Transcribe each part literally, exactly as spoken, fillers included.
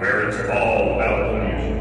where it's all about the music.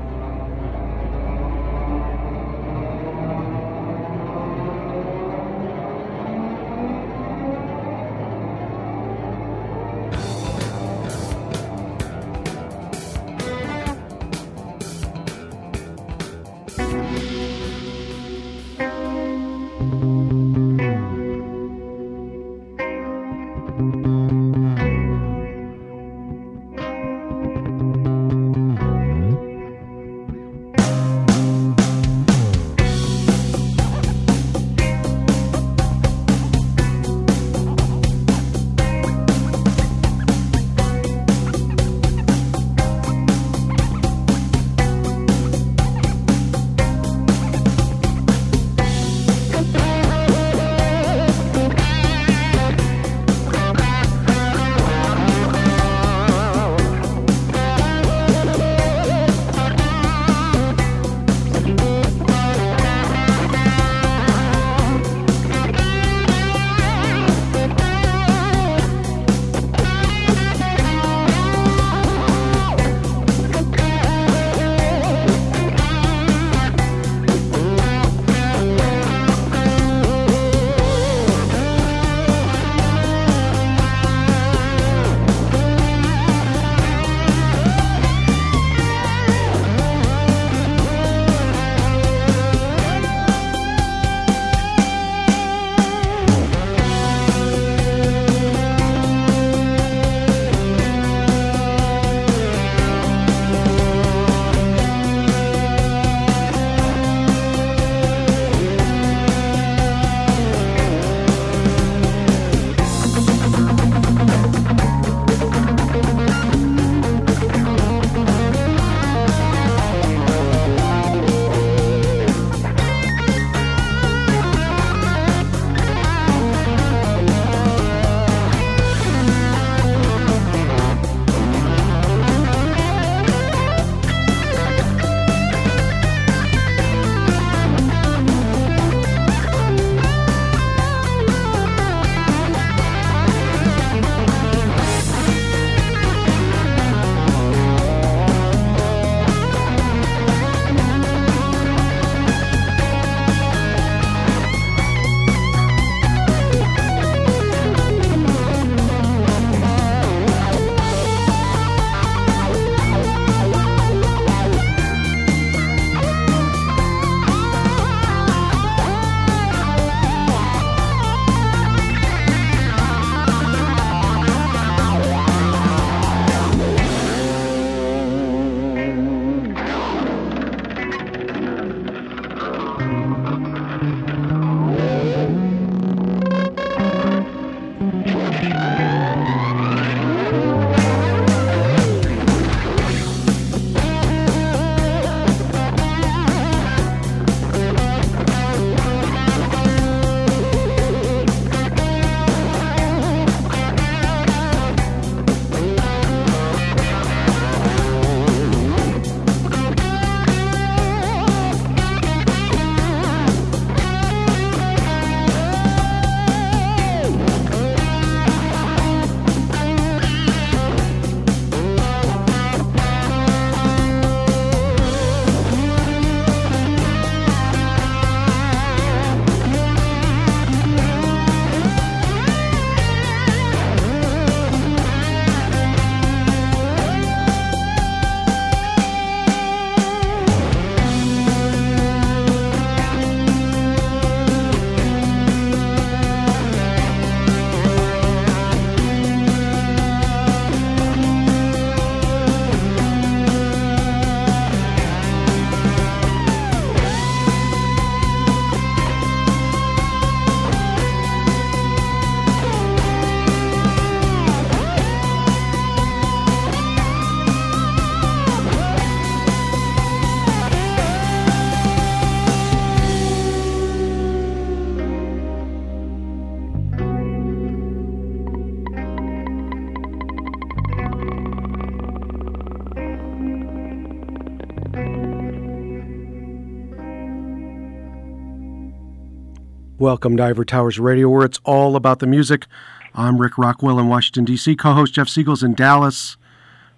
Welcome to Ivory Towers Radio, where it's all about the music. I'm Rick Rockwell in Washington, D C Co-host Jeff Siegel's in Dallas.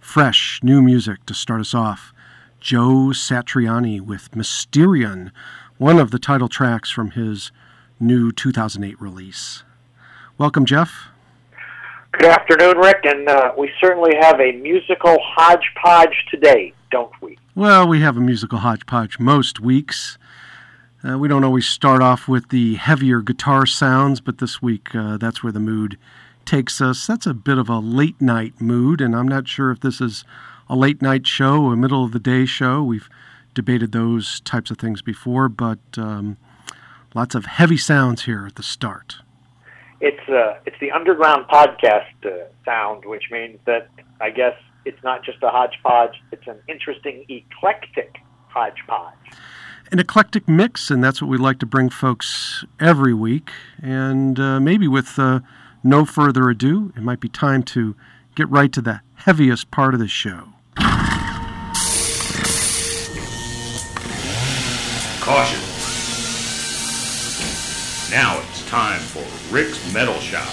Fresh, new music to start us off. Joe Satriani with Mysterion, one of the title tracks from his new two thousand eight release. Welcome, Jeff. Good afternoon, Rick, and uh, we certainly have a musical hodgepodge today, don't we? Well, we have a musical hodgepodge most weeks. Uh, we don't always start off with the heavier guitar sounds, but this week uh, that's where the mood takes us. That's a bit of a late night mood, and I'm not sure if this is a late night show, a middle of the day show. We've debated those types of things before, but um, lots of heavy sounds here at the start. It's uh, it's the underground podcast uh, sound, which means that I guess it's not just a hodgepodge, it's an interesting, eclectic hodgepodge. An eclectic mix, and that's what we like to bring folks every week. And uh, maybe with uh, no further ado, it might be time to get right to the heaviest part of the show. Caution. Now it's time for Rick's Metal Shop.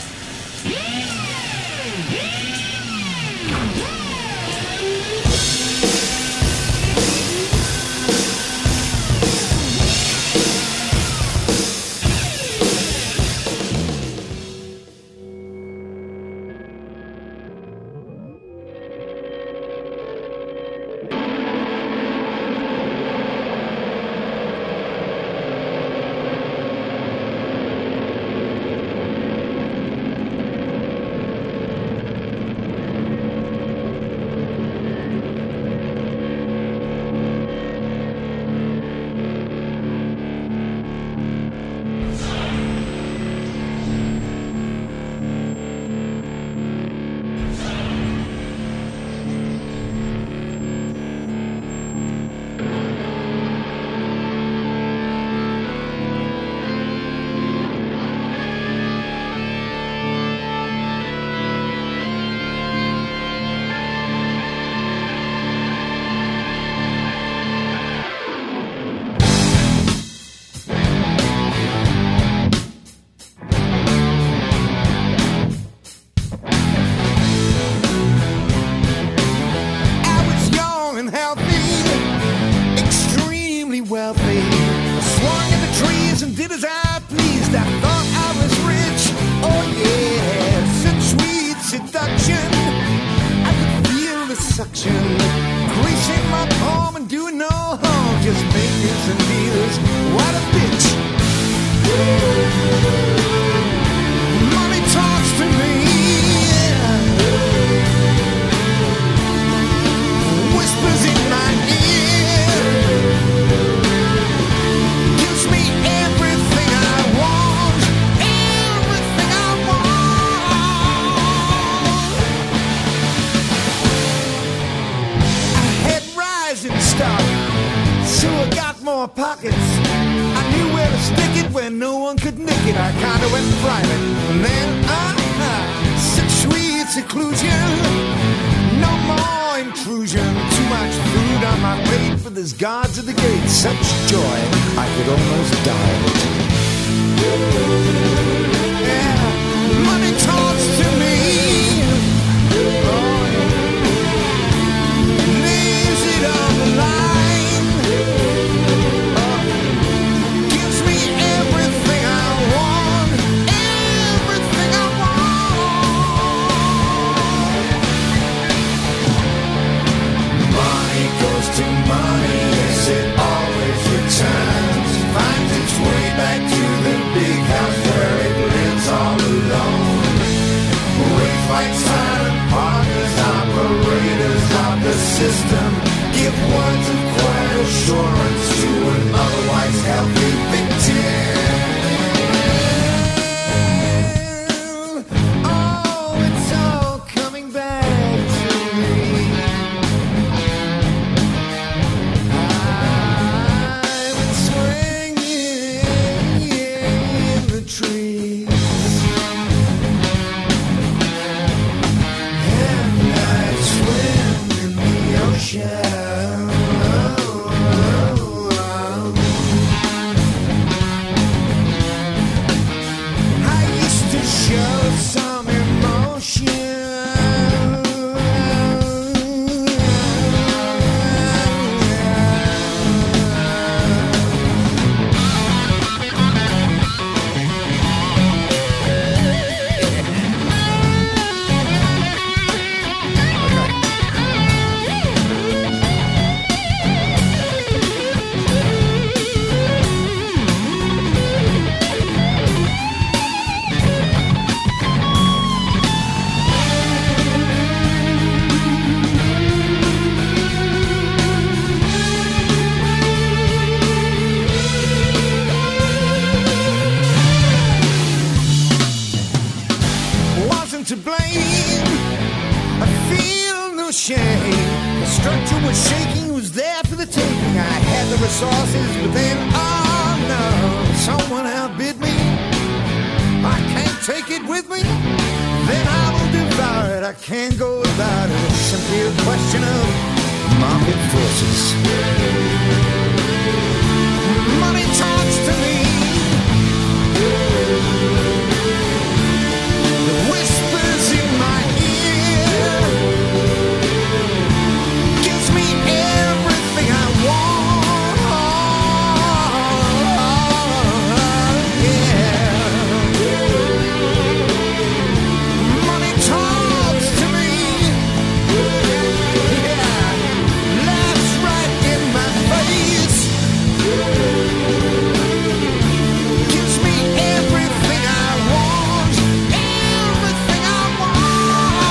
Finds its way back to the big house where it resources within. Oh no, someone outbid me. I can't take it with me. Then I will devour it. I can't go without it. It's simply a question of market forces. Money talks to me. The whispers in my ear gives me everything I want. Yeah. Money talks to me. Yeah. Laughs right in my face. Gives me everything I want. Everything I want.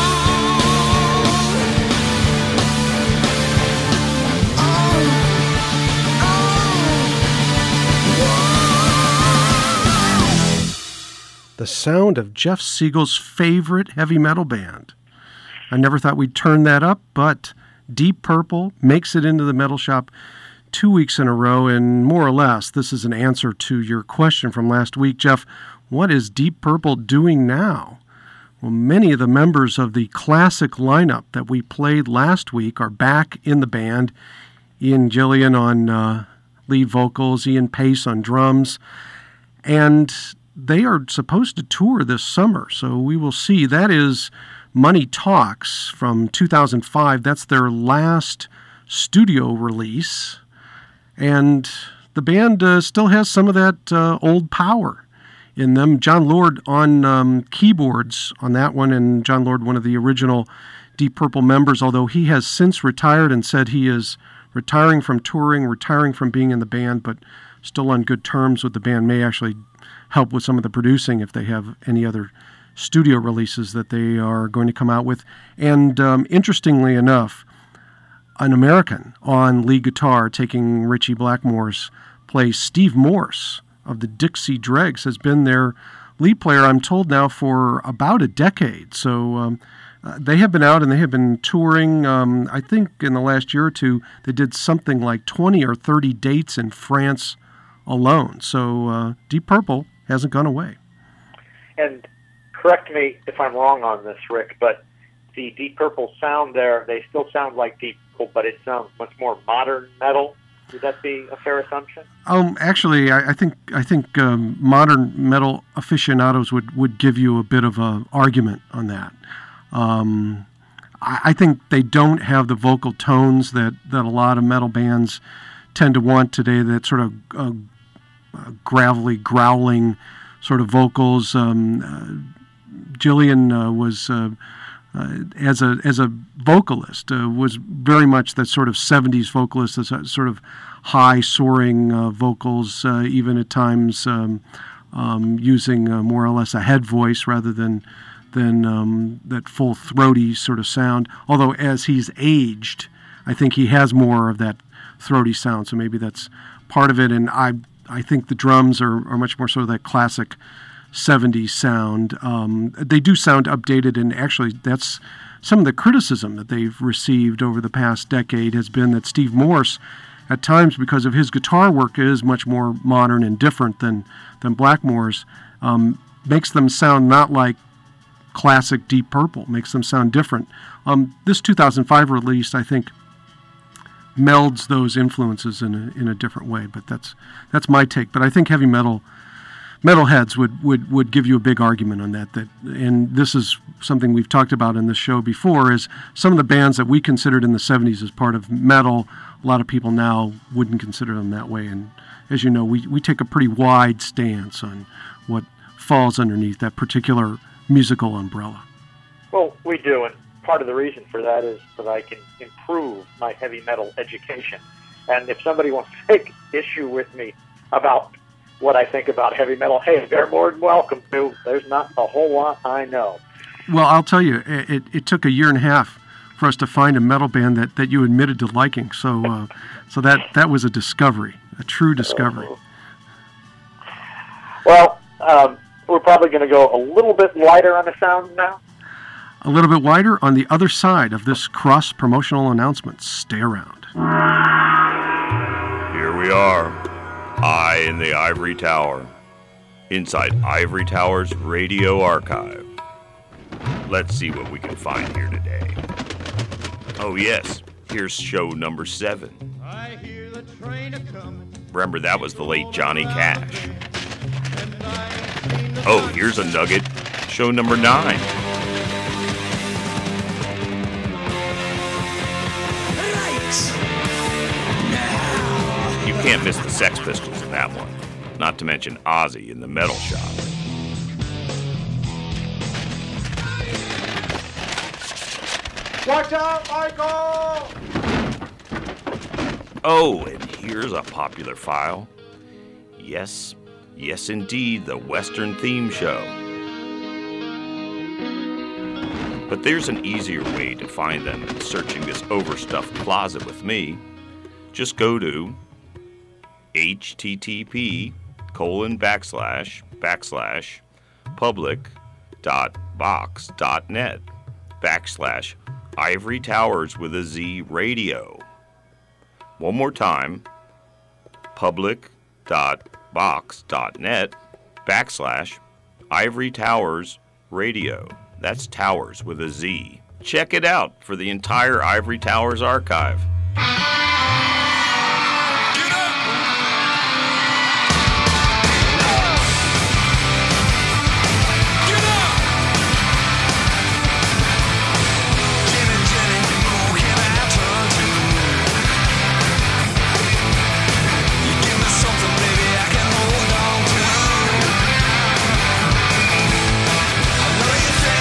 The sound of Jeff Siegel's favorite heavy metal band. I never thought we'd turn that up, but Deep Purple makes it into the Metal Shop two weeks in a row, and more or less, this is an answer to your question from last week. Jeff, what is Deep Purple doing now? Well, many of the members of the classic lineup that we played last week are back in the band. Ian Gillan on uh, lead vocals, Ian Pace on drums, and they are supposed to tour this summer, so we will see. That is Money Talks from two thousand five. That's their last studio release, and the band uh, still has some of that uh, old power in them. John Lord on um, keyboards on that one, and John Lord, one of the original Deep Purple members, although he has since retired and said he is retiring from touring, retiring from being in the band, but still on good terms with the band, may actually help with some of the producing if they have any other studio releases that they are going to come out with. And um, interestingly enough, an American on lead guitar taking Richie Blackmore's place, Steve Morse of the Dixie Dregs, has been their lead player, I'm told now, for about a decade. So um, uh, they have been out and they have been touring. Um, I think in the last year or two, they did something like twenty or thirty dates in France alone. So uh, Deep Purple hasn't gone away. And correct me if I'm wrong on this, Rick, but the Deep Purple sound there, they still sound like Deep Purple, but it sounds much more modern metal. Would that be a fair assumption? Um, actually, I, I think I think um, modern metal aficionados would, would give you a bit of an argument on that. Um, I, I think they don't have the vocal tones that, that a lot of metal bands tend to want today, that sort of uh, uh, gravelly, growling sort of vocals. Um, uh, Gillan uh, was, uh, uh, as a as a vocalist, uh, was very much that sort of seventies vocalist, that sort of high, soaring uh, vocals, uh, even at times um, um, using uh, more or less a head voice rather than than um, that full throaty sort of sound. Although as he's aged, I think he has more of that throaty sound, so maybe that's part of it. And I I think the drums are, are much more sort of that classic seventies sound. Um, they do sound updated, and actually that's some of the criticism that they've received over the past decade has been that Steve Morse, at times because of his guitar work, is much more modern and different than, than Blackmore's, um, makes them sound not like classic Deep Purple, makes them sound different. Um, this two thousand five release, I think, melds those influences in a, in a different way, but that's that's my take. But I think heavy metal metalheads would, would, would give you a big argument on that. That and this is something we've talked about in this show before, is some of the bands that we considered in the seventies as part of metal, a lot of people now wouldn't consider them that way. And as you know, we, we take a pretty wide stance on what falls underneath that particular musical umbrella. Well, we do, and part of the reason for that is that I can improve my heavy metal education. And if somebody wants to take issue with me about what I think about heavy metal, hey, they're more than welcome to. There's not a whole lot I know. Well, I'll tell you, it, it took a year and a half for us to find a metal band that, that you admitted to liking. So uh, so that, that was a discovery, a true discovery. Well, um, we're probably going to go a little bit lighter on the sound now. A little bit wider on the other side of this cross-promotional announcement. Stay around. Here we are, I in the Ivory Tower, inside Ivory Tower's radio archive. Let's see what we can find here today. Oh yes, here's show number seven. I hear the train a-comin'. Remember, that was the late Johnny Cash. Oh, here's a nugget. Show number nine. You can't miss the Sex Pistols in that one. Not to mention Ozzy in the Metal Shop. Watch out, Michael! Oh, and here's a popular file. Yes, yes indeed, the Western theme show. But there's an easier way to find them than searching this overstuffed closet with me. Just go to http colon backslash backslash public dot box dot net backslash Ivory Towers with a Z radio. One more time, public dot box dot net backslash Ivory Towers radio. That's Towers with a Z. Check it out for the entire Ivory Towers archive.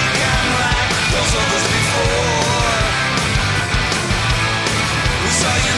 Saw you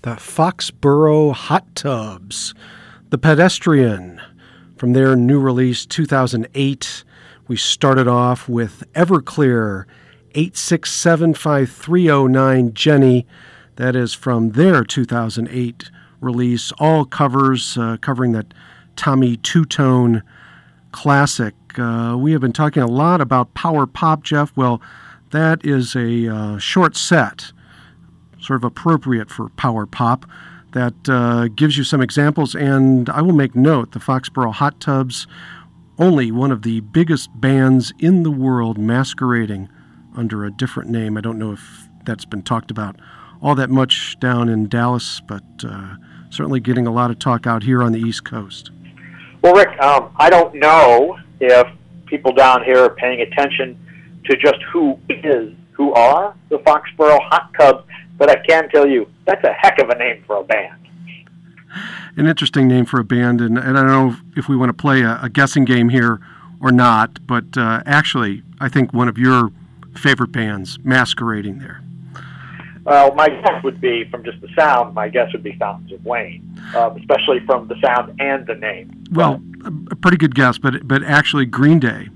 the Foxborough Hot Tubs, The Pedestrian, from their new release, two thousand eight. We started off with Everclear, eight six seven five three oh nine Jenny. That is from their two thousand eight release. All covers, uh, covering that Tommy Two-Tone classic. Uh, we have been talking a lot about power pop, Jeff. Well, that is a uh, short set, sort of appropriate for power pop, that uh, gives you some examples. And I will make note, the Foxborough Hot Tubs, only one of the biggest bands in the world masquerading under a different name. I don't know if that's been talked about all that much down in Dallas, but uh, certainly getting a lot of talk out here on the East Coast. Well, Rick, um, I don't know if people down here are paying attention to just who is, who are the Foxborough Hot Tubs, but I can tell you, that's a heck of a name for a band. An interesting name for a band, and, and I don't know if we want to play a, a guessing game here or not, but uh, actually, I think one of your favorite bands masquerading there. Well, my guess would be, from just the sound, my guess would be Fountains of Wayne, um, especially from the sound and the name. Well, a, a pretty good guess, but but actually Green Day,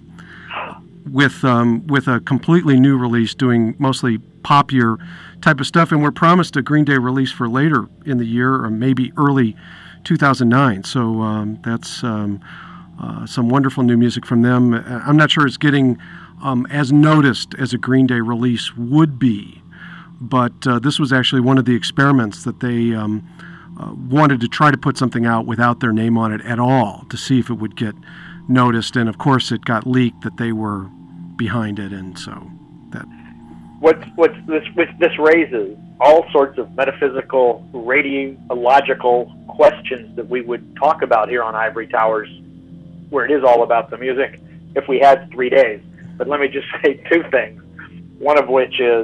with um, with a completely new release, doing mostly poppier type of stuff, and we're promised a Green Day release for later in the year, or maybe early two thousand nine. So um, that's um, uh, some wonderful new music from them. I'm not sure it's getting um, as noticed as a Green Day release would be, but uh, this was actually one of the experiments that they um, uh, wanted to try to put something out without their name on it at all, to see if it would get noticed. And of course it got leaked that they were behind it, and so that what what this what this raises all sorts of metaphysical, radiological questions that we would talk about here on Ivory Towers, where it is all about the music, if we had three days. But let me just say two things. One of which is,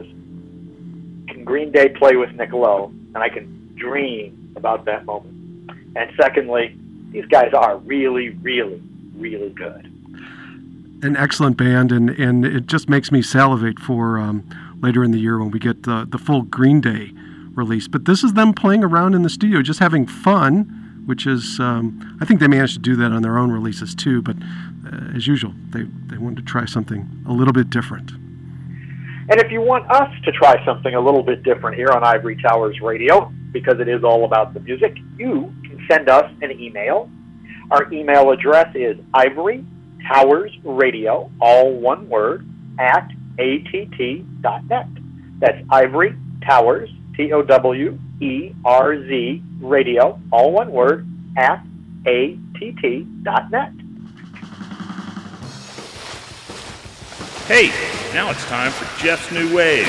can Green Day play with Nick Lowe? And I can dream about that moment. And secondly, these guys are really, really, really good. An excellent band, and, and it just makes me salivate for um, later in the year when we get the, the full Green Day release. But this is them playing around in the studio, just having fun, which is, um, I think they managed to do that on their own releases too, but uh, as usual, they, they wanted to try something a little bit different. And if you want us to try something a little bit different here on Ivory Towers Radio, because it is all about the music, you can send us an email. Our email address is Ivory Towers Radio, all one word, at A T T dot net. That's Ivory Towers, T O W E R Z, radio, all one word, at A T T dot net. Hey, now it's time for Jeff's New Wave.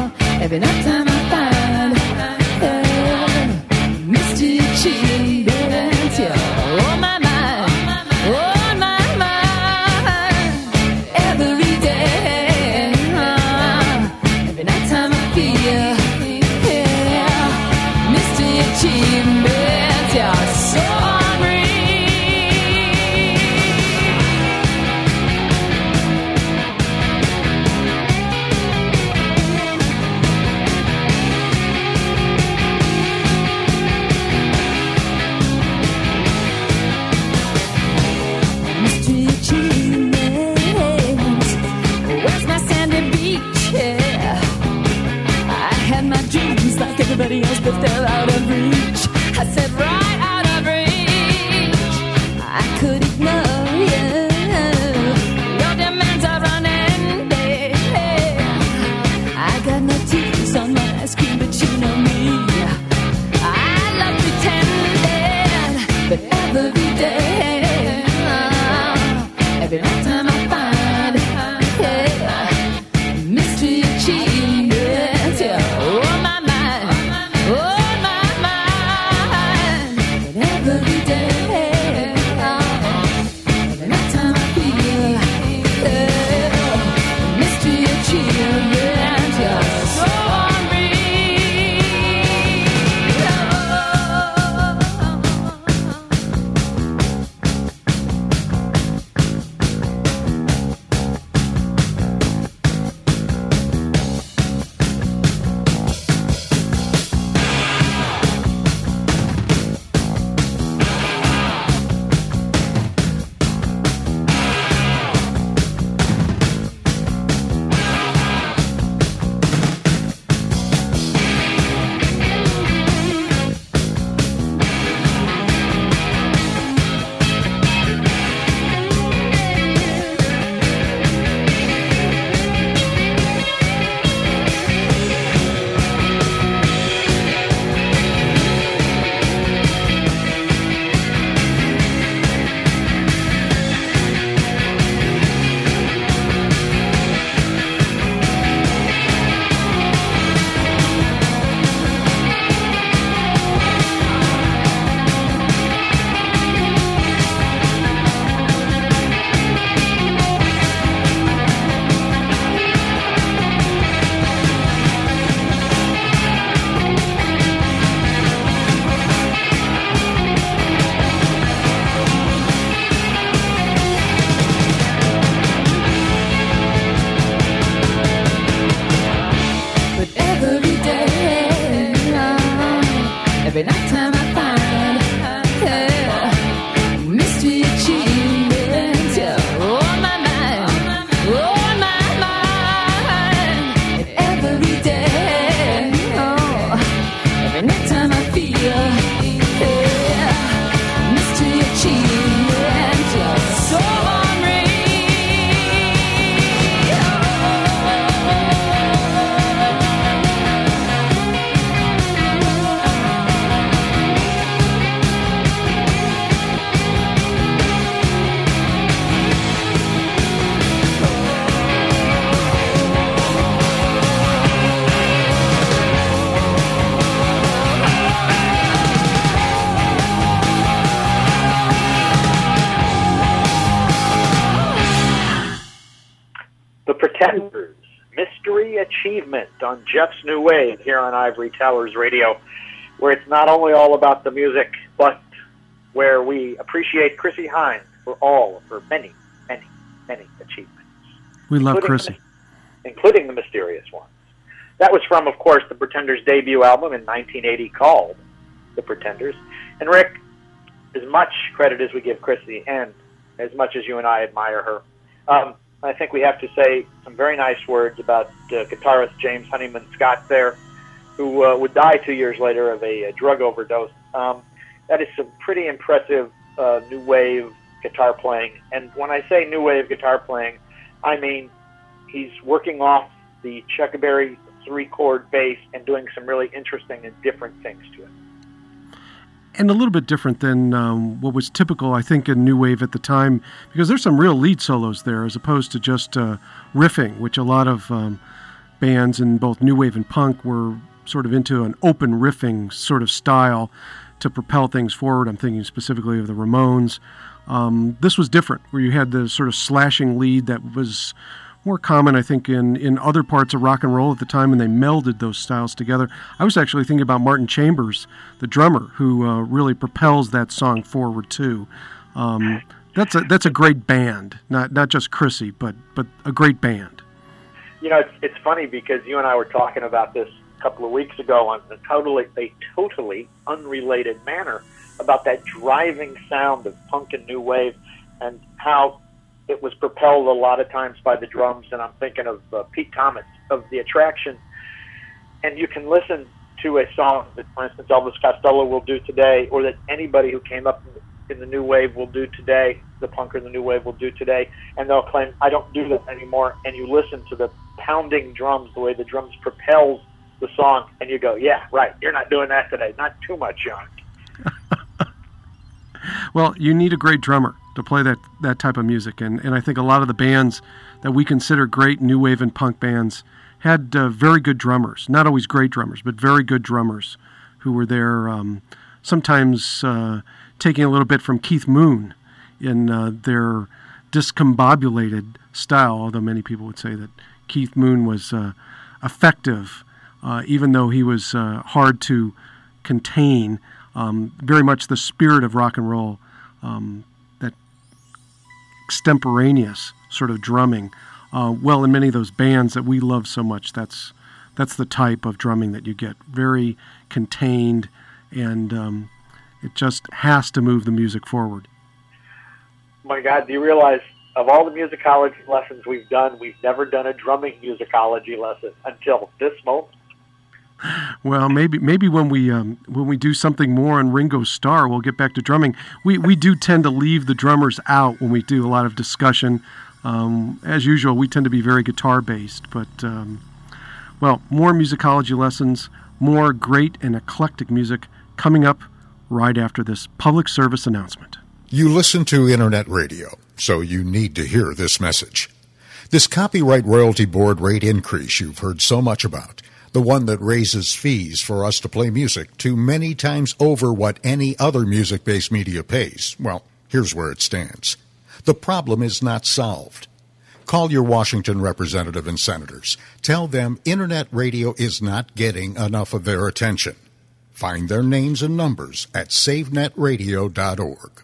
Every night time I find uh, Mister Cheating. achievements, you're so hungry. Mystery achievements, where's my sandy beach? Yeah. I had my dreams like everybody else, but they're out of reach. I said right out of reach. I could ignore you. Your demands are running dead. I got no teeth on my ice cream, but you know me. I love pretending, but every day, every time I find, yeah, mystery achievements, yeah, oh my mind, oh my mind, and every day, every time I feel, yeah, mystery achievements, yeah, so hungry. But every day, every night time I find, yeah, mystery achievements, yeah, oh my mind, oh my mind, and every day, oh, every night time I feel, yeah, mystery achievements, yeah, so hungry. The Pretenders, Mystery Achievement on Jeff's New Wave here on Ivory Towers Radio, where it's not only all about the music, but where we appreciate Chrissie Hynde for all of her many, many, many achievements. We love including Chrissie. The, including the mysterious ones. That was from, of course, the Pretenders' debut album in nineteen eighty called The Pretenders. And Rick, as much credit as we give Chrissie, and as much as you and I admire her, um, I think we have to say some very nice words about uh, guitarist James Honeyman Scott there, who uh, would die two years later of a, a drug overdose. Um, that is some pretty impressive uh, new wave guitar playing. And when I say new wave guitar playing, I mean he's working off the Chuck Berry three-chord bass and doing some really interesting and different things to it. And a little bit different than um, what was typical, I think, in new wave at the time, because there's some real lead solos there, as opposed to just uh, riffing, which a lot of um, bands in both new wave and punk were sort of into an open riffing sort of style to propel things forward. I'm thinking specifically of the Ramones. Um, this was different, where you had the sort of slashing lead that was more common, I think, in, in other parts of rock and roll at the time, and they melded those styles together. I was actually thinking about Martin Chambers, the drummer, who uh, really propels that song forward too. Um, that's a that's a great band, not not just Chrissy, but but a great band. You know, it's it's funny because you and I were talking about this a couple of weeks ago on a totally a totally unrelated manner about that driving sound of punk and new wave, and how it was propelled a lot of times by the drums. And I'm thinking of uh, Pete Thomas of The Attraction. And you can listen to a song that, for instance, Elvis Costello will do today, or that anybody who came up in the, in the new wave will do today, the punk in the new wave will do today, and they'll claim, I don't do that anymore. And you listen to the pounding drums, the way the drums propels the song, and you go, yeah, right, you're not doing that today. Not too much, John. Well, you need a great drummer to play that, that type of music. And, and I think a lot of the bands that we consider great new wave and punk bands had uh, very good drummers. Not always great drummers, but very good drummers who were there, um, sometimes uh, taking a little bit from Keith Moon in uh, their discombobulated style, although many people would say that Keith Moon was uh, effective, uh, even though he was uh, hard to contain. Um, very much the spirit of rock and roll, um, that extemporaneous sort of drumming. Uh, well, in many of those bands that we love so much, that's that's the type of drumming that you get. Very contained, and um, it just has to move the music forward. My God, do you realize of all the musicology lessons we've done, we've never done a drumming musicology lesson until this moment? Well, maybe maybe when we um, when we do something more on Ringo Starr, we'll get back to drumming. We we do tend to leave the drummers out when we do a lot of discussion. Um, as usual, we tend to be very guitar-based. But, um, well, more musicology lessons, more great and eclectic music coming up right after this public service announcement. You listen to Internet radio, so you need to hear this message. This Copyright Royalty Board rate increase you've heard so much about, the one that raises fees for us to play music to many times over what any other music-based media pays. Well, here's where it stands. The problem is not solved. Call your Washington representative and senators. Tell them Internet radio is not getting enough of their attention. Find their names and numbers at save net radio dot org.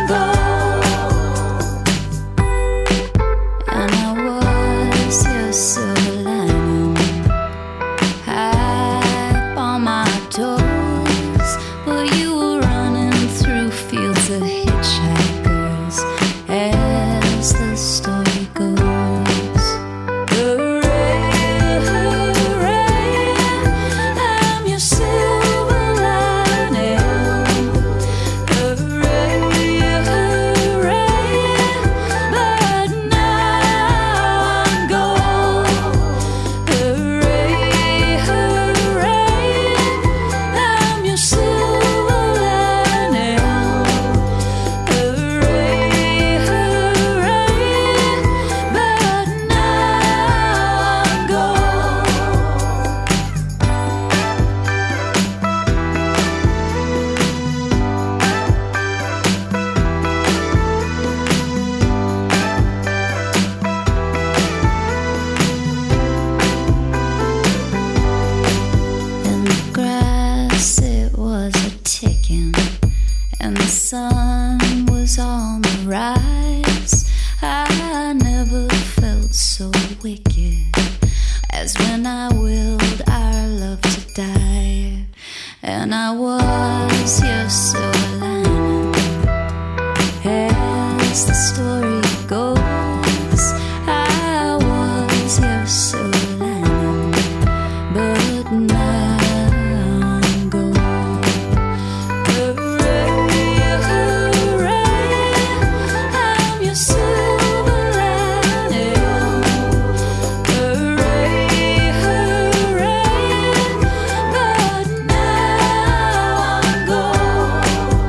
Yes. sun was on the rise, I never felt so wicked as when I willed our love to die. And I was your silver lining, as the story goes. I was your silver lining, but now I'm gone. Hooray, hooray, I'm your silver lining. Hooray, hooray, but now I'm gone.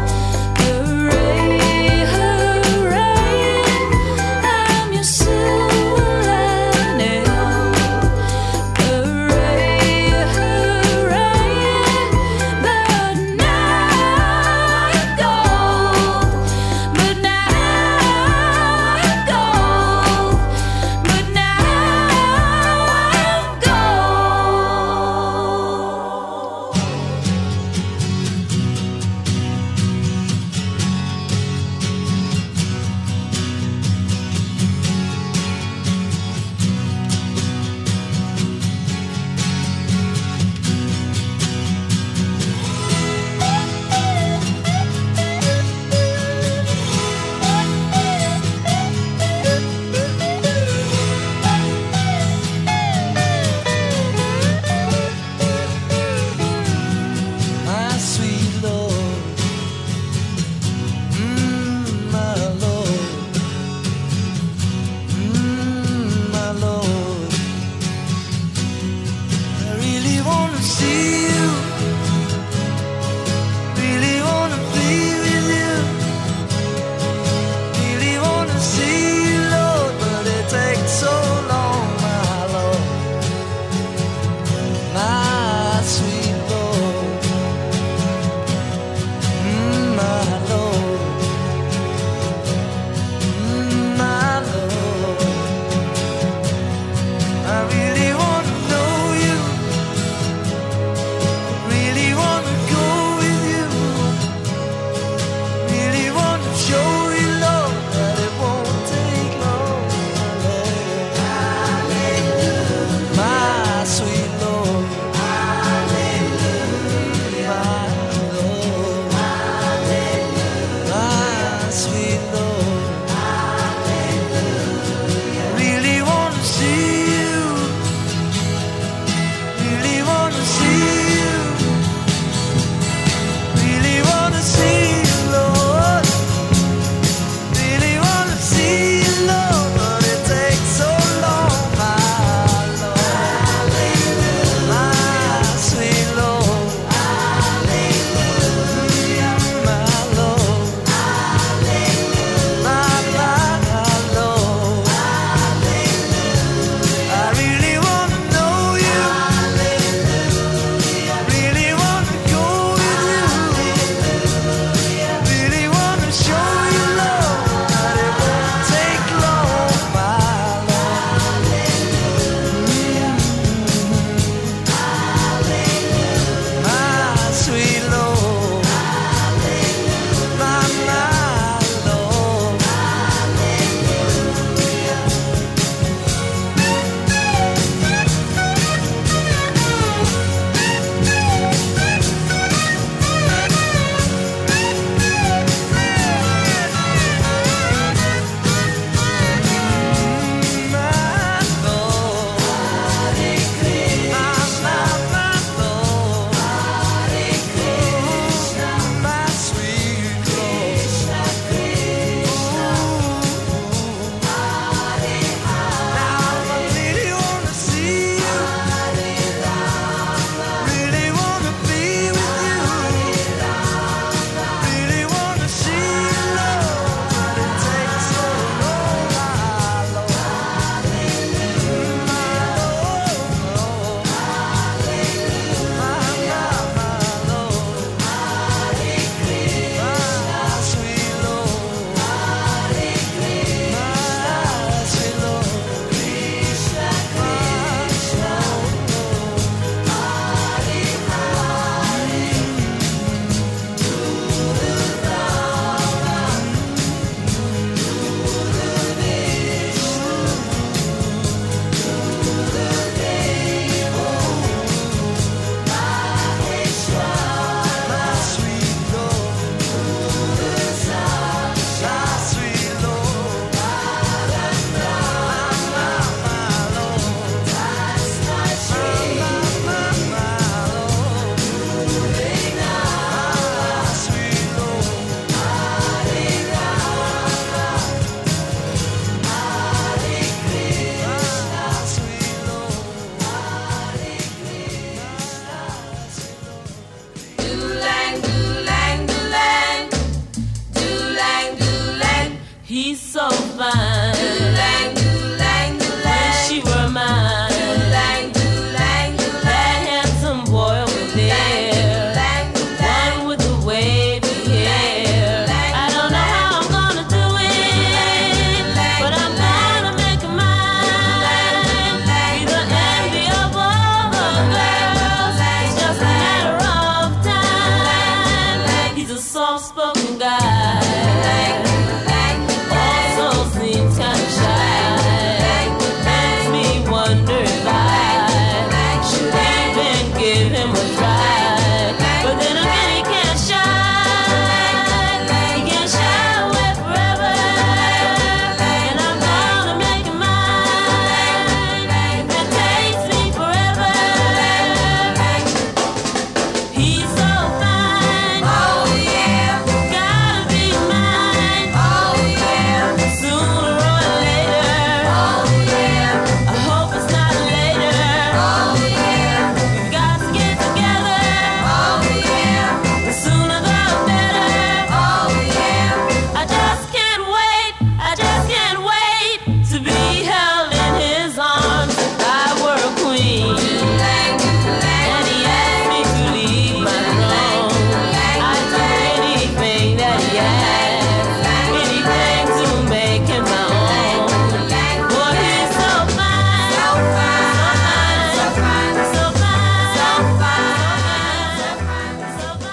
Hooray, hooray, I'm your silver lining. Hooray, hooray, but now I'm gone. But now I'm gone. But now I'm gone. My sweet Lord, mm, my Lord, mm, my Lord, I really want to see you, really want to be with you, really want to see you, Lord, but it takes so long, my Lord, my sweet Lord. Mm, my Lord, mm, my Lord, I really want to know you, wonder if I should even give him a try. But then again, he can't shine. He can't shine away forever. And I'm gonna make him mine. If it takes me forever. He's so fine. Oh yeah. Gotta be mine. Oh yeah. Sooner or later. Oh yeah. I hope it's not later. Oh yeah. We've got to get together. Oh yeah. The sooner the better. Oh yeah. I just can't wait. I just can't wait to be held in his arms. If I were a queen, and he asked me to leave my throne, I'd do anything that he asked, anything to make him my own. For he's so fine, so fine, so fine, so fine, so fine, so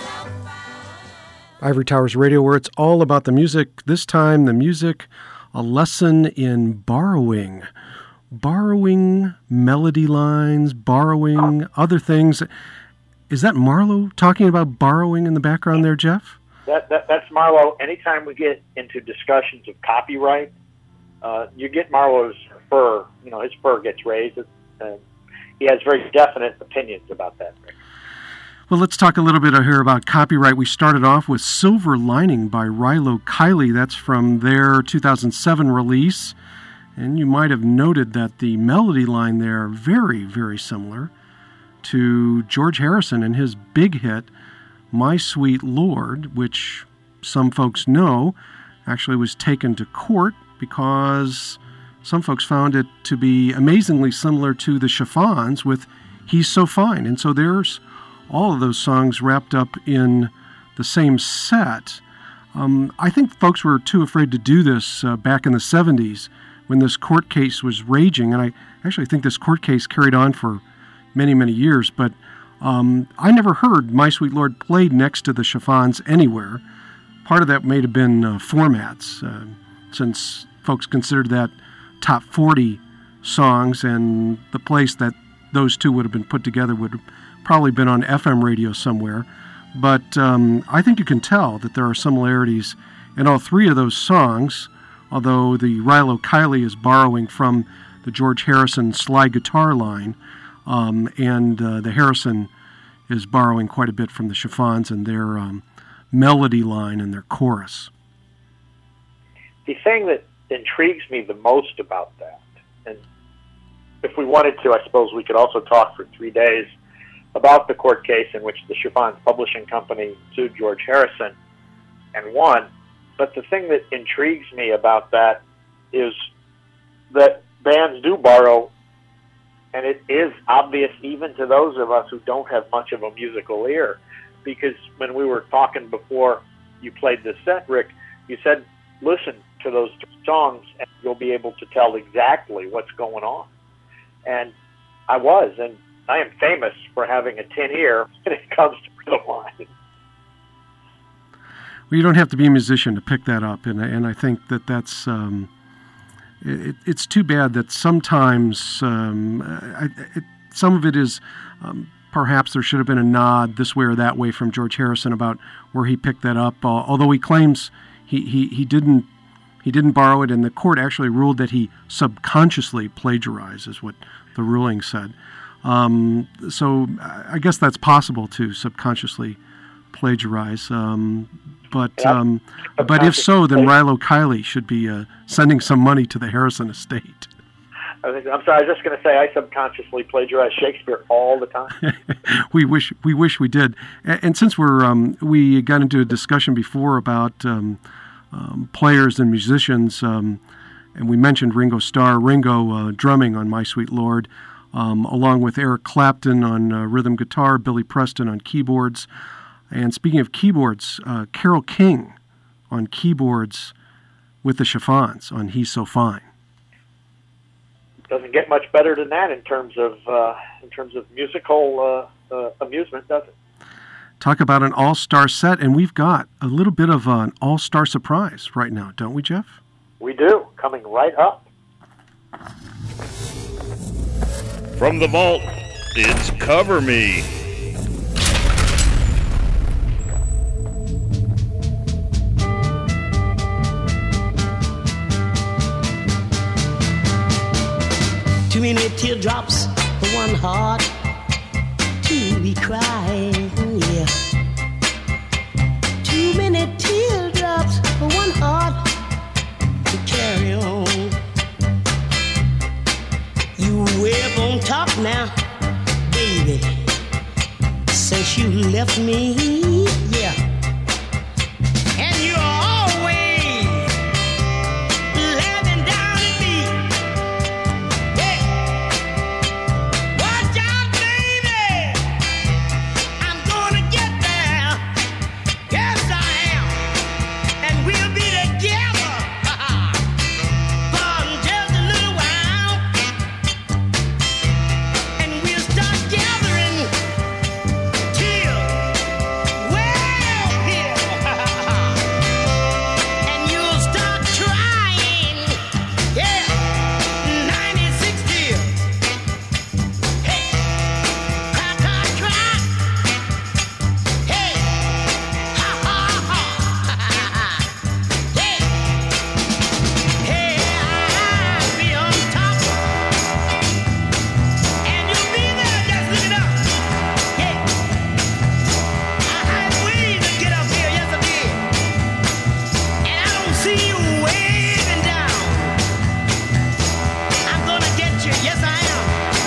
fine. Ivory Towers Radio, where it's all about the music. This time, the music, a lesson in borrowing. Borrowing melody lines, borrowing other things. Is that Marlo talking about borrowing in the background there, Jeff? That, that that's Marlo. Anytime we get into discussions of copyright, uh, you get Marlo's fur. You know, his fur gets raised, and he has very definite opinions about that. Well, let's talk a little bit here about copyright. We started off with Silver Lining by Rilo Kiley. That's from their two thousand seven release. And you might have noted that the melody line there very, very similar to George Harrison and his big hit, My Sweet Lord, which some folks know actually was taken to court because some folks found it to be amazingly similar to the Chiffons with He's So Fine. And so there's all of those songs wrapped up in the same set. Um, I think folks were too afraid to do this uh, back in the seventies when this court case was raging, and I actually think this court case carried on for many, many years, but um, I never heard My Sweet Lord played next to the Chiffons anywhere. Part of that may have been uh, formats, uh, since folks considered that top forty songs, and the place that those two would have been put together would have probably been on F M radio somewhere. But um, I think you can tell that there are similarities in all three of those songs, although the Rilo Kiley is borrowing from the George Harrison slide guitar line, um, and uh, the Harrison is borrowing quite a bit from the Chiffons and their um, melody line and their chorus. The thing that intrigues me the most about that, and if we wanted to, I suppose we could also talk for three days about the court case in which the Chiffons Publishing Company sued George Harrison and won. But the thing that intrigues me about that is that bands do borrow, and it is obvious even to those of us who don't have much of a musical ear, because when we were talking before you played this set, Rick, you said, listen to those songs and you'll be able to tell exactly what's going on. And I was, and I am famous for having a tin ear when it comes to rhythm line. Well, you don't have to be a musician to pick that up, and and I think that that's um, it, it's too bad that sometimes um, I, it, some of it is um, perhaps there should have been a nod this way or that way from George Harrison about where he picked that up. Uh, although he claims he, he, he didn't he didn't borrow it, and the court actually ruled that he subconsciously plagiarized, is what the ruling said. Um, so I guess that's possible to subconsciously plagiarize. Um, but Yeah. um, but if so, then Rilo Kiley should be uh, sending some money to the Harrison estate. I think, I'm sorry, I was just going to say I subconsciously plagiarize Shakespeare all the time. we wish we wish we did. And, and since we're um, we got into a discussion before about um, um, players and musicians, um, and we mentioned Ringo Starr, Ringo uh, drumming on My Sweet Lord, um, along with Eric Clapton on uh, rhythm guitar, Billy Preston on keyboards. And speaking of keyboards, uh, Carole King on keyboards with the Chiffons on He's So Fine. Doesn't get much better than that in terms of uh, in terms of musical uh, uh, amusement, does it? Talk about an all-star set, and we've got a little bit of an all-star surprise right now, don't we, Jeff? We do, coming right up. From the vault, it's Cover Me. Too many teardrops for one heart to be crying, yeah. Too many teardrops for one heart to carry on. You way up on top now, baby, since you left me, yeah. And you're always laughing down at me. Yeah. Watch out, baby, I'm gonna get there. Yes, I am. And we'll be together for just a little while. And we'll start gathering tears way up here. And you'll start crying. Yeah, ninety-six tears. Hey, cry, cry, cry. Hey, ha, ha, ha. Hey, hey, I'll be on top. And you'll be there, just look it up. Yeah, I had ways to get up here, yes I did. And I don't see you waving down. I'm gonna get you, yes I am.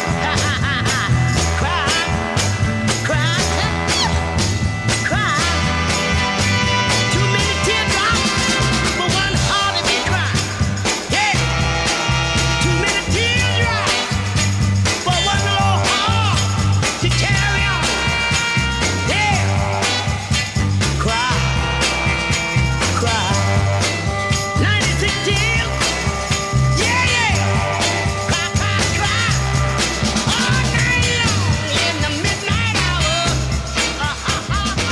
Cry, cry, cry. Too many teardrops for one heart to be crying. Yeah, too many teardrops for one little heart to carry on. Yeah, cry, cry. ninety-six tears. Yeah, yeah. Cry, cry, cry. All night long in the midnight hour. Uh, uh, uh, uh.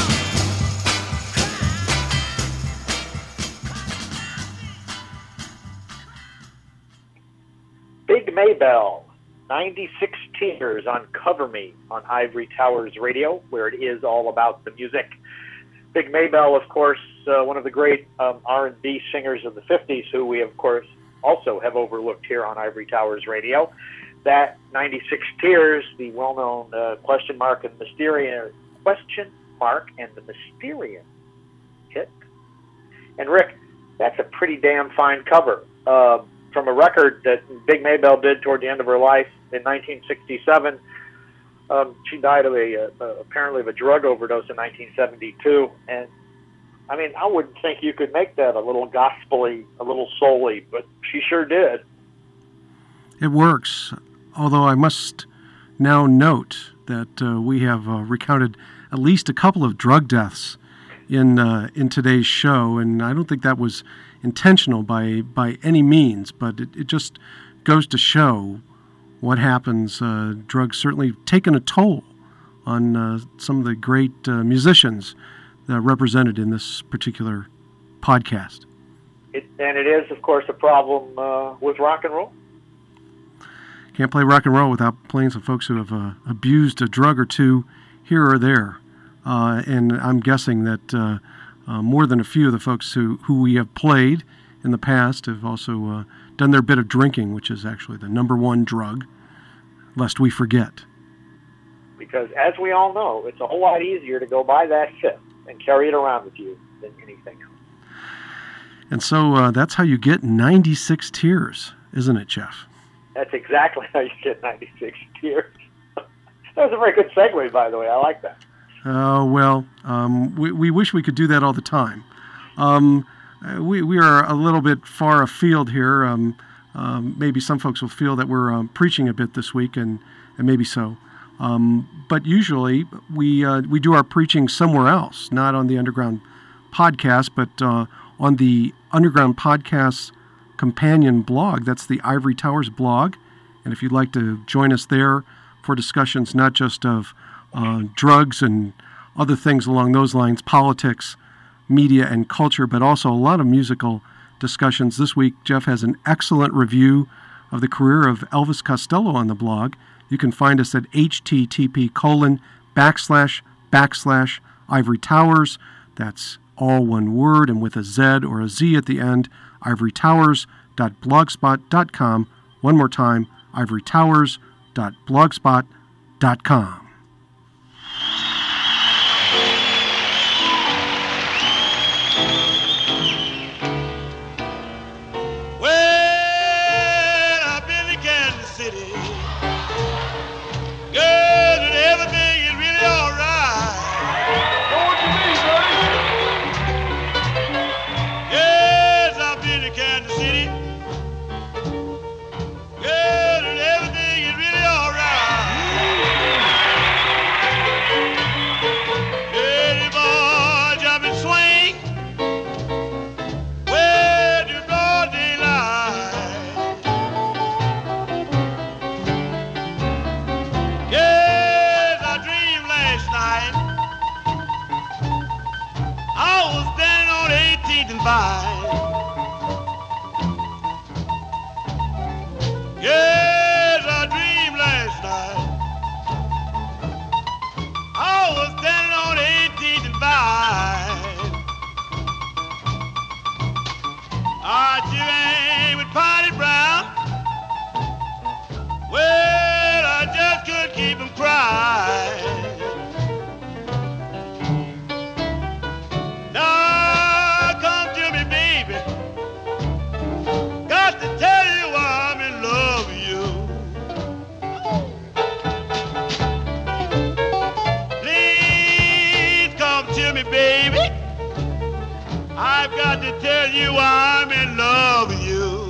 Big Maybell, ninety-six Tears on Cover Me on Ivory Towers Radio, where it is all about the music. Big Maybell, of course, uh, one of the great um, R and B singers of the fifties, who we, of course, also have overlooked here on Ivory Towers Radio. That ninety-six Tears, the well-known uh, question mark and Mysterian question mark and the Mysterian hit. And Rick, that's a pretty damn fine cover uh, from a record that Big Maybell did toward the end of her life in nineteen sixty-seven. Um, she died of a uh, apparently of a drug overdose in nineteen seventy-two, and I mean, I wouldn't think you could make that a little gospel-y, a little soul-y, but she sure did. It works, although I must now note that uh, we have uh, recounted at least a couple of drug deaths in uh, in today's show, and I don't think that was intentional by by any means, but it, it just goes to show what happens. Uh, drugs certainly taken a toll on uh, some of the great uh, musicians that are represented in this particular podcast. It, and it is, of course, a problem uh, with rock and roll. Can't play rock and roll without playing some folks who have uh, abused a drug or two here or there. Uh, and I'm guessing that uh, uh, more than a few of the folks who, who we have played in the past have also uh, done their bit of drinking, which is actually the number one drug, lest we forget. Because as we all know, it's a whole lot easier to go buy that fifth and carry it around with you than anything else. And so uh, that's how you get ninety-six Tears, isn't it, Jeff? That's exactly how you get ninety-six Tears. That was a very good segue, by the way. I like that. Uh, well, um, we, we wish we could do that all the time. Um, we, we are a little bit far afield here. Um, um, maybe some folks will feel that we're um, preaching a bit this week, and, and maybe so. Um, but usually we uh, we do our preaching somewhere else, not on the Underground Podcast, but uh, on the Underground Podcast companion blog. That's the Ivory Towers blog. And if you'd like to join us there for discussions not just of uh, drugs and other things along those lines, politics, media, and culture, but also a lot of musical discussions. This week, Jeff has an excellent review of the career of Elvis Costello on the blog. You can find us at http colon backslash backslash Ivory Towers. That's all one word and with a Z or a Z at the end, ivory towers dot blogspot dot com. One more time, ivory towers dot blogspot dot com. Well, I've been to Kansas City. Good, and everything is really all right. Know what you mean, buddy? Yes, I've been to Kansas City. Good, and everything is really all right. Pretty boy, jump and swing. Where do broad daylight? Yes, I dreamed last night I was standing on eighteenth and Vine. Yes, I dreamed last night I was standing on eighteenth and Vine. I hang with Potty Brown. Well, I just couldn't keep him crying. Now come to me, baby. Got to tell you I'm in love with you. Please come to me, baby. I've got to tell you I'm in love with you.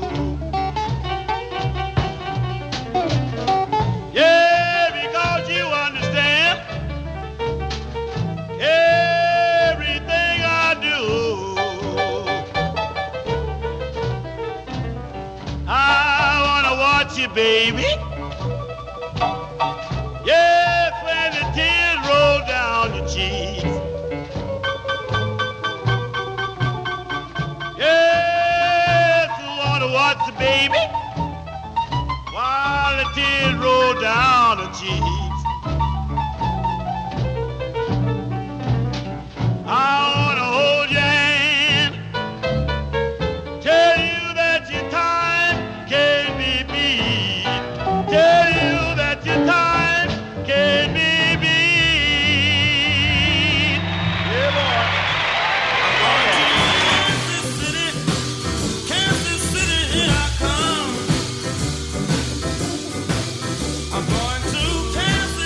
Yeah, because you understand everything I do. I want to watch you, baby. Yes, when the tears roll down your cheeks. Yes, I want to watch the baby while the tears roll down the cheeks. I want to hold your hand, tell you that your time can't be beat, tell you that your time can't be beat. Yeah, boy. Kansas City, Kansas City, here I come. I'm going to Kansas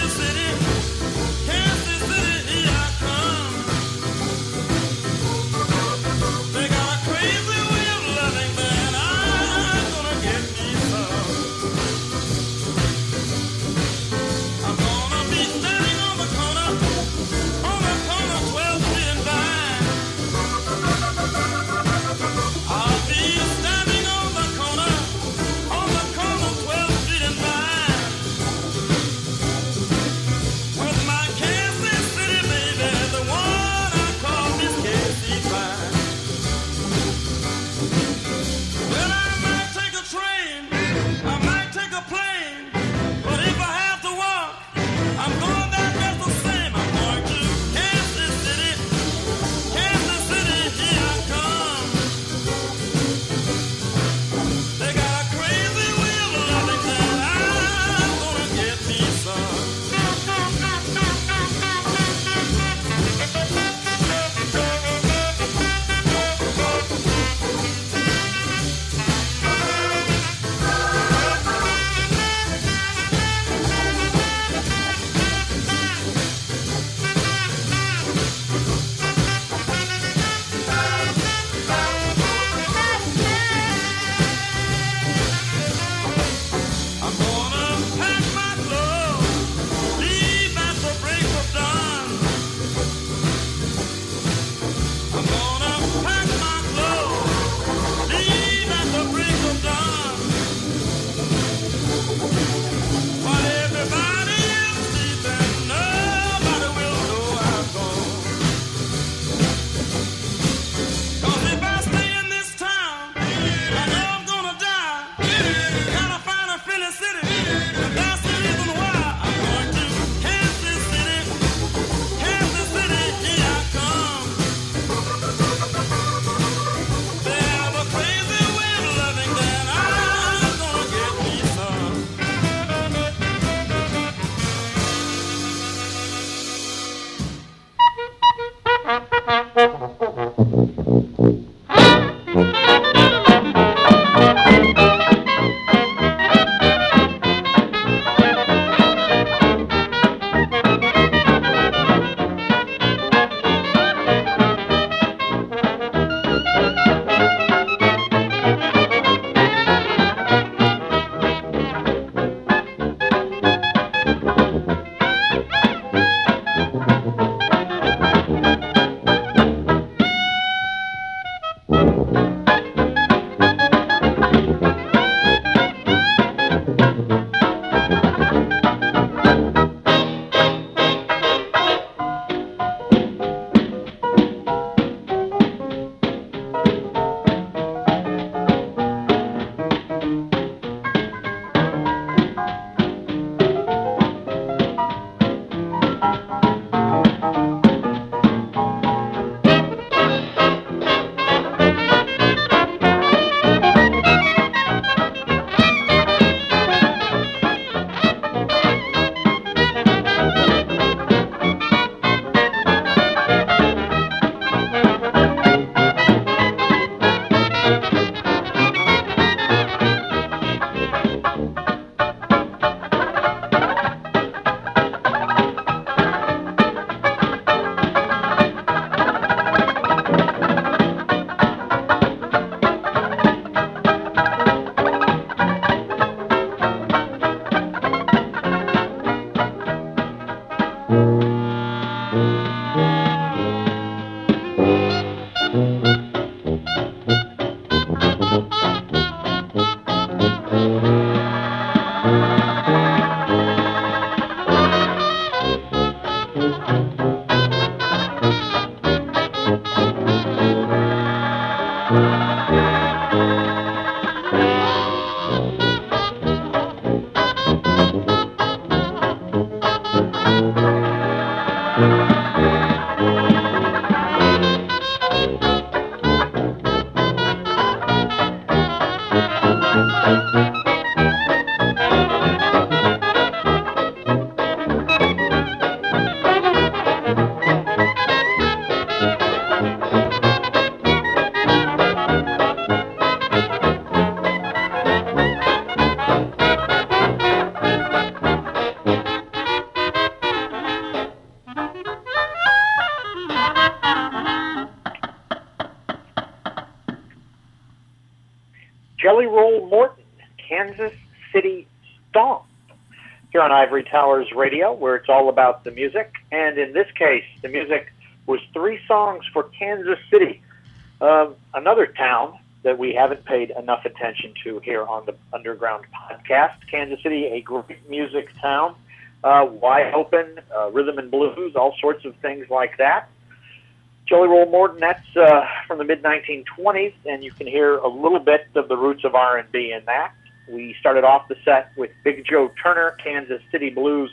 here on Ivory Towers Radio, where it's all about the music. And in this case, the music was three songs for Kansas City, um, another town that we haven't paid enough attention to here on the Underground Podcast. Kansas City, a great music town, uh, wide open, uh, rhythm and blues, all sorts of things like that. Jelly Roll Morton, that's uh, from the mid nineteen twenties, and you can hear a little bit of the roots of R and B in that. We started off the set with Big Joe Turner, Kansas City Blues,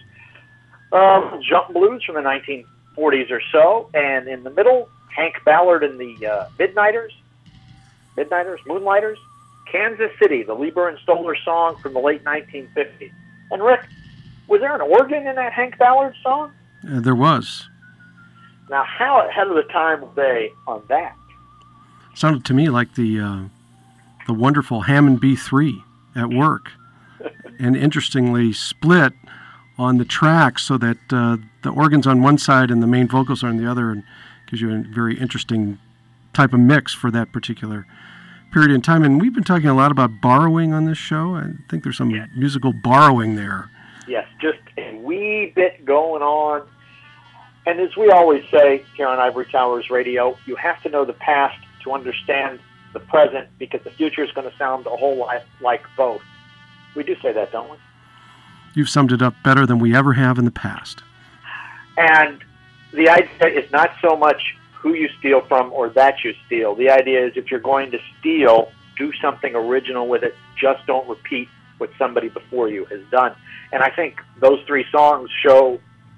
um, jump blues from the nineteen forties or so, and in the middle, Hank Ballard and the uh, Midnighters, Midnighters, Moonlighters, Kansas City, the Lieber and Stoller song from the late nineteen fifties. And Rick, was there an organ in that Hank Ballard song? Uh, there was. Now, how ahead of the time were they on that? Sounded to me like the uh, the wonderful Hammond B three at work, and interestingly split on the track so that uh, the organ's on one side and the main vocals are on the other, and gives you a very interesting type of mix for that particular period in time. And we've been talking a lot about borrowing on this show. I think there's some yes. musical borrowing there. Yes, just a wee bit going on. And as we always say here on Ivory Towers Radio, you have to know the past to understand the present, because the future is going to sound a whole lot like both. We do say that, don't we? You've summed it up better than we ever have in the past. And the idea is not so much who you steal from or that you steal. The idea is if you're going to steal, do something original with it. Just don't repeat what somebody before you has done. And I think those three songs show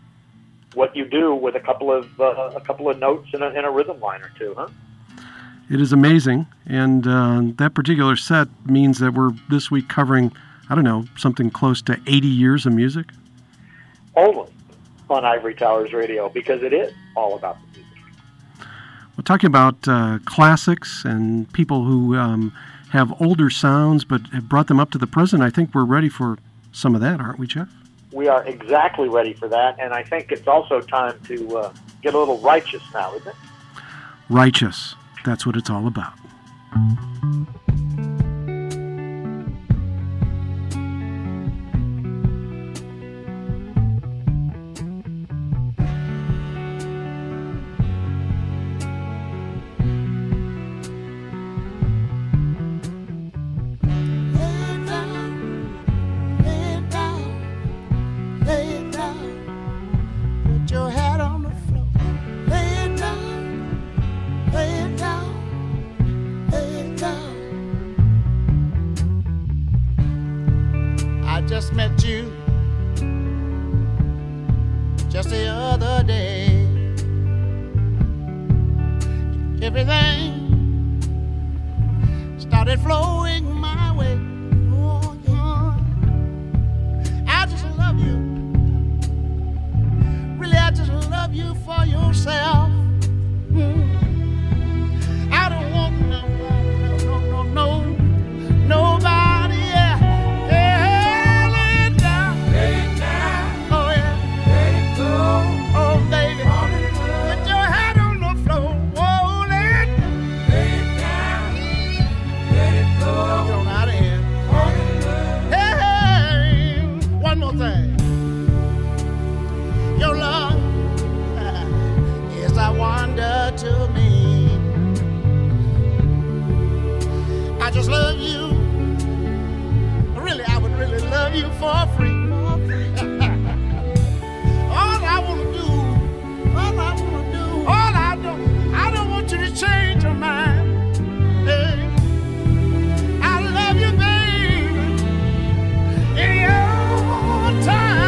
what you do with a couple of uh, a couple of notes and a, and a rhythm line or two, huh? It is amazing, and uh, that particular set means that we're this week covering, I don't know, something close to eighty years of music? Only on Ivory Towers Radio, because it is all about the music. We're talking about uh, classics and people who um, have older sounds but have brought them up to the present. I think we're ready for some of that, aren't we, Jeff? We are exactly ready for that, and I think it's also time to uh, get a little righteous now, isn't it? Righteous. That's what it's all about. Time.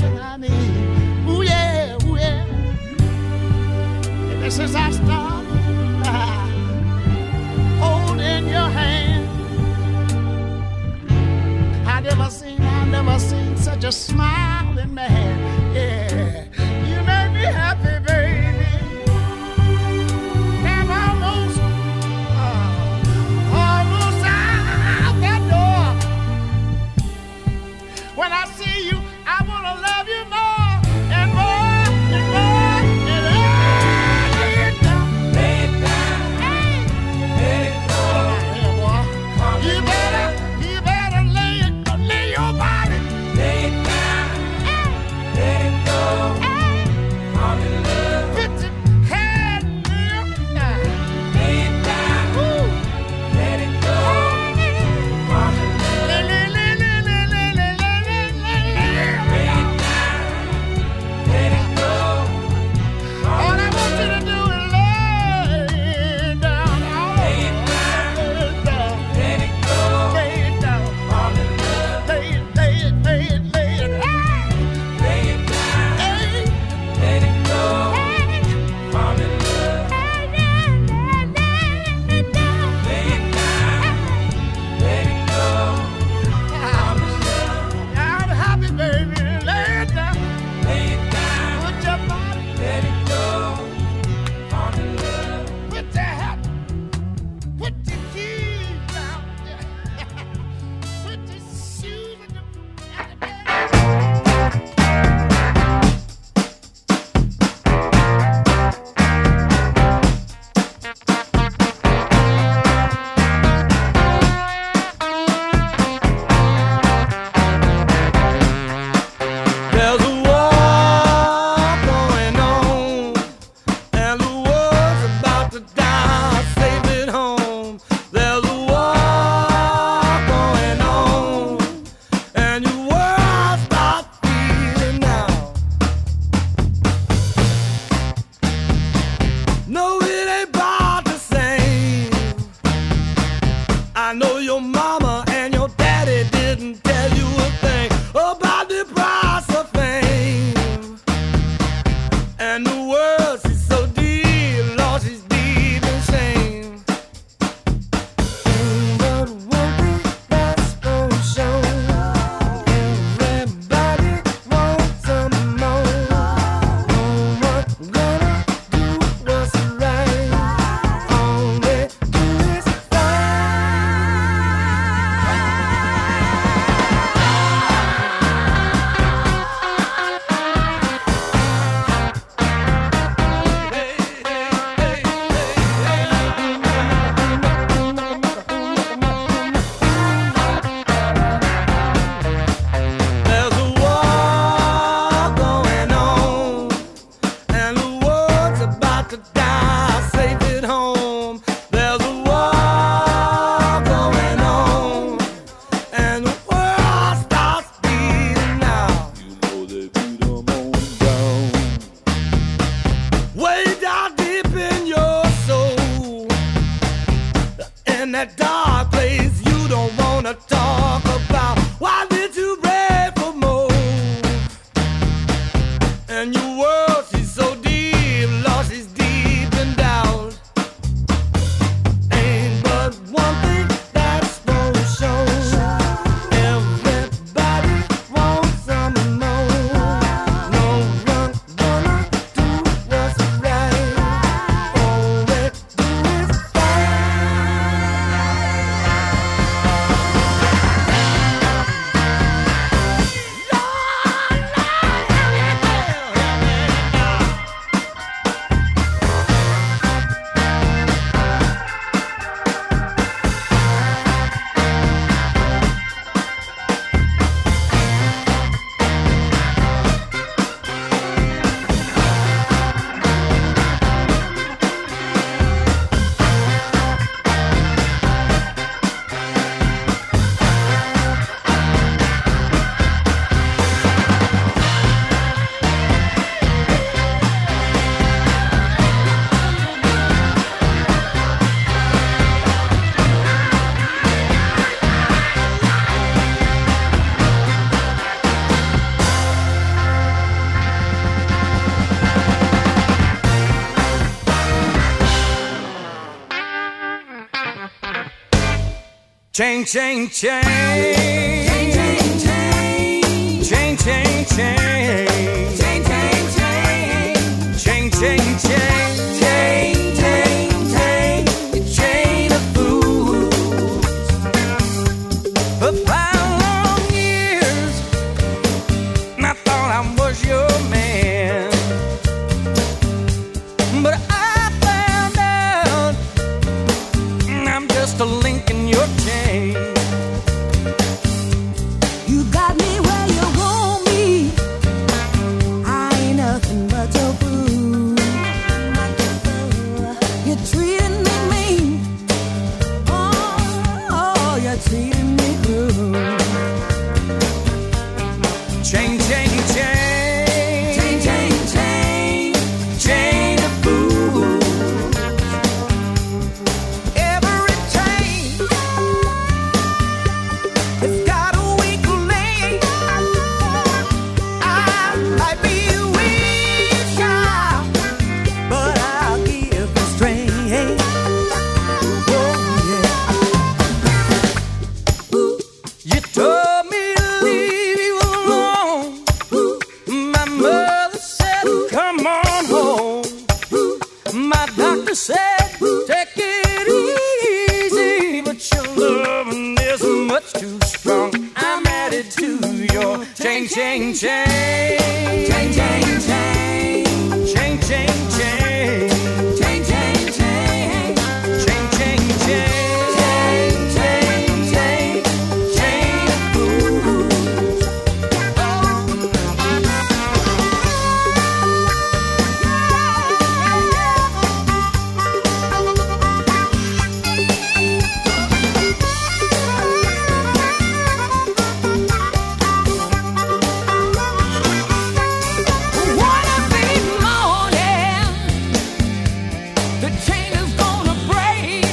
everything I need. Ooh yeah, ooh yeah. Ever since I started uh, holding your hand, I never seen, I never seen such a smiling man. Yeah, you make me happy, baby. And almost, uh, almost out that door. When I see you, I wanna love you more and more and more and lay it down, lay it down, lay it down. Here, boy, you better, you better lay it, lay your body, lay it down, lay Chain, chain, chain. Chain, chain, chain. Chain, chain, chain. Chain, chain, chain. Chain, chain, chain. Chain, chain, chain. Chain of fools. For five long years, I thought I was your man. But I found out I'm just a link in your chain. You got me where you want me. I ain't nothing but your fool. You're treating me mean. Oh, oh, you're treating me cruel. Chain, chain, chain. Chain, chain, chain. Chain of fools. Every chain has got a weak link. I might be weak, child, but I'll give the strength. Oh, yeah. You told me to leave you alone. My mother said, come on home. My doctor said, take it easy. But your loving is much too strong. I'm added to your chain, chain, chain. Chain, chain, chain. Chain, chain, chain. Chain, chain, chain. Chain, chain, chain. Chain, chain, chain. Chain of fools. One of these mornings, the chain is gonna break.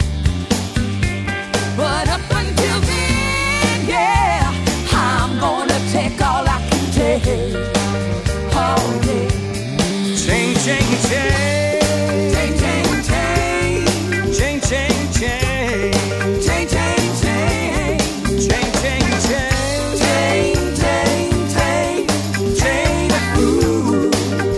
But up until then, yeah, I'm gonna take all I can take. Oh, yeah. Chain, chain, chain. Chain, chain, chain. Chain, chain, chain. Chain, chain, chain. Chain, chain, chain. Chain, chain, chain. Chain of fools.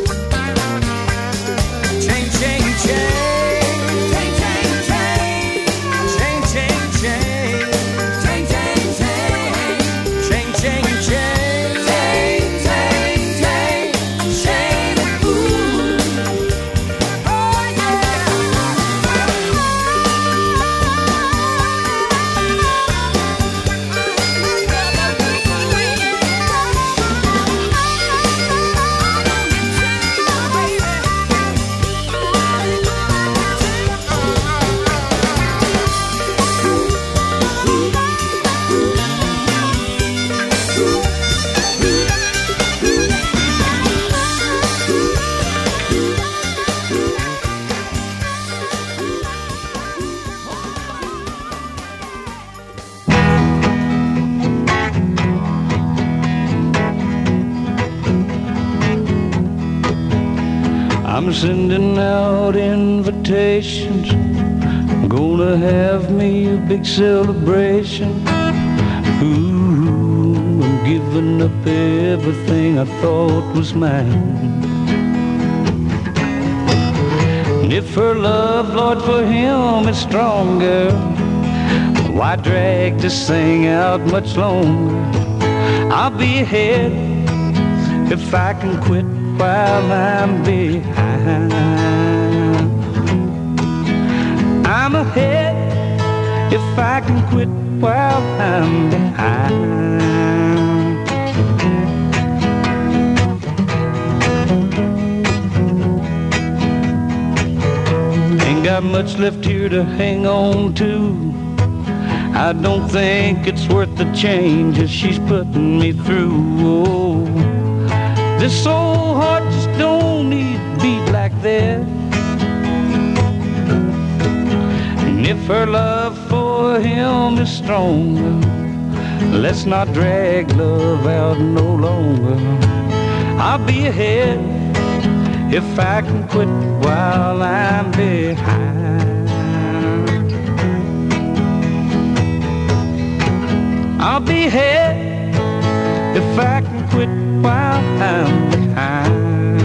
Chain, chain, chain. Chain, chain, chain. Chain, chain, chain. Chain, chain, chain. Chain, chain, chain. Chain, chain, chain. Chain of fools. Oh, yeah. I'm sending out invitations. Gonna have me a big celebration. Ooh, I'm giving up everything I thought was mine. And if her love, Lord, for him is stronger, why drag this thing out much longer? I'll be ahead if I can quit while I'm behind. I'm ahead if I can quit while I'm behind. Ain't got much left here to hang on to. I don't think it's worth the changes she's putting me through. Oh, this old heart just don't need to beat like that. And if her love for him is stronger, let's not drag love out no longer. I'll be ahead if I can quit while I'm behind. I'll be ahead if I can quit while I'm behind.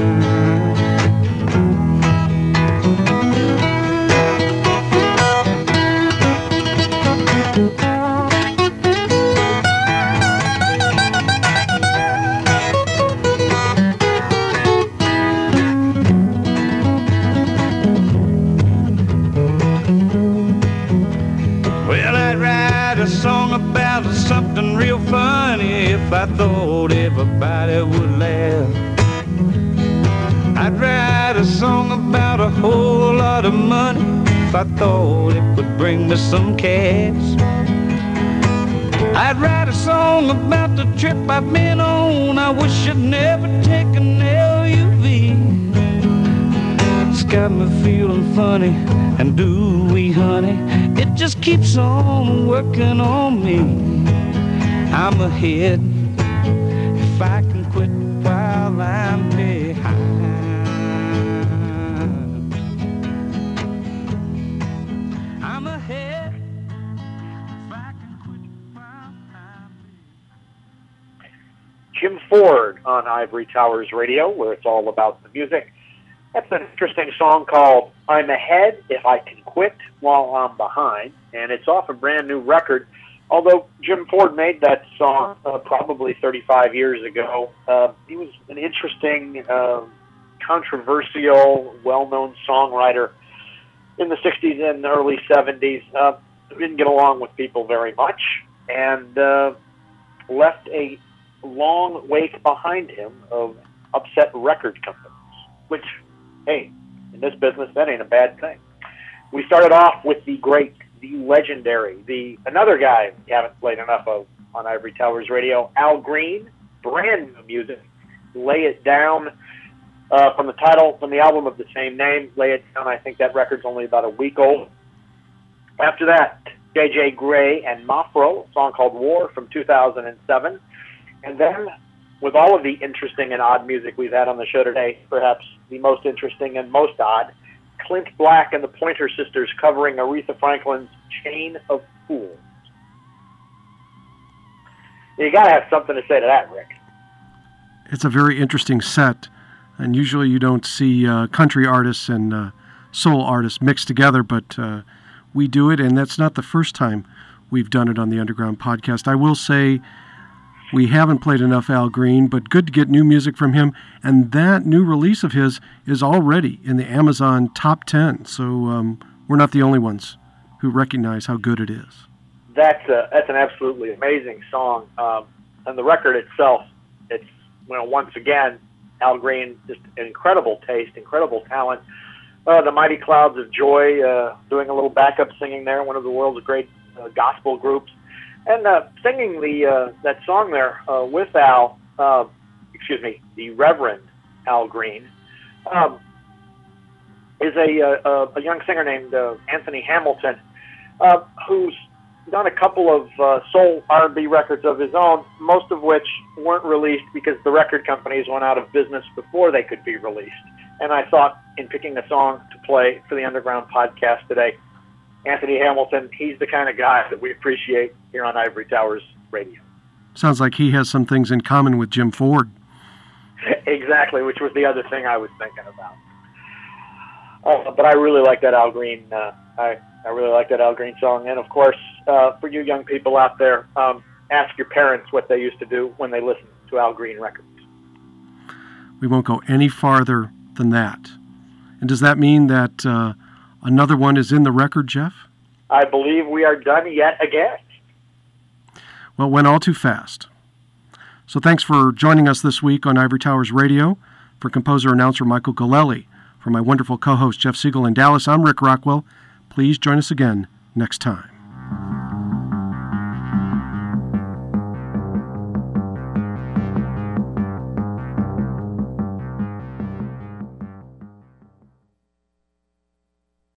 Something real funny if I thought everybody would laugh. I'd write a song about a whole lot of money if I thought it would bring me some cash. I'd write a song about the trip I've been on. I wish I'd never taken L U V. It's got me feeling funny, and do we, honey? It just keeps on working on me. I'm ahead if I can quit while I'm behind. I'm ahead if I can quit while I'm behind. Jim Ford on Ivory Towers Radio, where it's all about the music. That's an interesting song called I'm Ahead If I Can Quit While I'm Behind, and it's off a brand new record. Although Jim Ford made that song uh, probably thirty-five years ago, uh, he was an interesting, uh, controversial, well-known songwriter in the sixties and early seventies. Uh, didn't get along with people very much, and uh, left a long wake behind him of upset record companies, which, hey, in this business, that ain't a bad thing. We started off with the great, the legendary, the another guy we haven't played enough of on Ivory Towers Radio, Al Green, brand new music, Lay It Down, uh, from the title, from the album of the same name, Lay It Down. I think that record's only about a week old. After that, J J Grey and Mafro, a song called War from two thousand seven. And then, with all of the interesting and odd music we've had on the show today, perhaps the most interesting and most odd, Clint Black and the Pointer Sisters covering Aretha Franklin's Chain of Fools. You got to have something to say to that, Rick. It's a very interesting set, and usually you don't see uh, country artists and uh, soul artists mixed together, but uh, we do it, and that's not the first time we've done it on the Underground Podcast. I will say we haven't played enough Al Green, but good to get new music from him, and that new release of his is already in the Amazon top ten, so um, we're not the only ones who recognize how good it is. That's a, that's an absolutely amazing song, um, and the record itself, it's, you know, once again, Al Green, just incredible taste, incredible talent. Uh, the Mighty Clouds of Joy, uh, doing a little backup singing there, one of the world's great uh, gospel groups. And uh, singing the uh, that song there uh, with Al, uh, excuse me, the Reverend Al Green, um, is a, a a young singer named uh, Anthony Hamilton, uh, who's done a couple of uh, soul R and B records of his own, most of which weren't released because the record companies went out of business before they could be released. And I thought, in picking a song to play for the Underground Podcast today, Anthony Hamilton, he's the kind of guy that we appreciate here on Ivory Towers Radio. Sounds like he has some things in common with Jim Ford. Exactly, which was the other thing I was thinking about. Uh, but I really like that Al Green. Uh, I I really like that Al Green song. And of course, uh, for you young people out there, um, ask your parents what they used to do when they listened to Al Green records. We won't go any farther than that. And does that mean that uh, another one is in the record, Jeff? I believe we are done yet again. Well, it went all too fast. So thanks for joining us this week on Ivory Towers Radio. For composer-announcer Michael Golelli, for my wonderful co-host Jeff Siegel in Dallas, I'm Rick Rockwell. Please join us again next time.